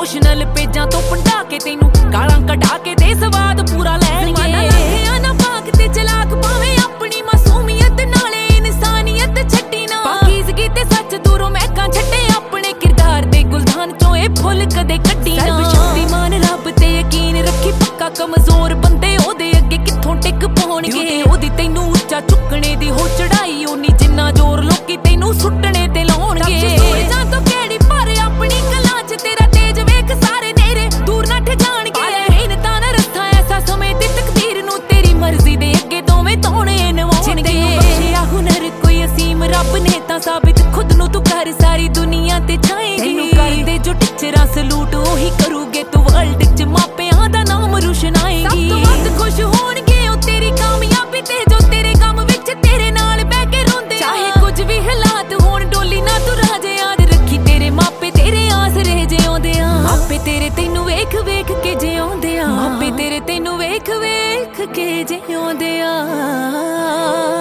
emotional पेजां तो पंडा के तेनू गालां कढा के दे स्वाद पूरा लैणगे ना भाग ते चलाक पावे अपनी मासूमियत नाले इंसानियत छड्डी ना पाकीज़गी ते सच दूरों महकां छड्डे अपने किरदार दे गुलदान चों ए फुल कदे कड्डी ना सर्वशक्तिमान रब ते यकीन रखी पक्का कमजोर बंदे ओदे अगे कित्थों टिक पाउणगे ओदी तैनू उच्चा चुकणे दी हो चढ़ाई ओनी जिन्ना जोर लोकी तैनू सुट्टणे ते लाउणगे सूरजां तो केड़ी पर अपनी कलां च तेरा तेज वेख सारे नेरे दूर नठ जाणगे मेहनतां ना रस्ता ऐसा समय ते तकदीर नू तेरी मर्जी दे अगे दोवें तौणे नवाउणगे बख्शिया हुनर कोई असीम रब ने तां साबित खुद नू तू कर सारी दुनिया ते छाएगी तैनू करदे जो टीचरां सलूट ओही करूगे तू वर्ल्ड च मापियां दा नाम रोशनाएगी सब तो वध खुश होणगे ओ तेरी कामयाबी ते जो तेरे गम विच तेरे नाल बैठ के रोंदे चाहे कुछ भी हालात होण डोली ना तू राजे याद रखी तेरे मापे तेरे आसरे जिउंदे आ मापे तेरे तैनू वेख वेख के जिउंदे आ मापे तेरे तैनू वेख वेख के जिउंदे आ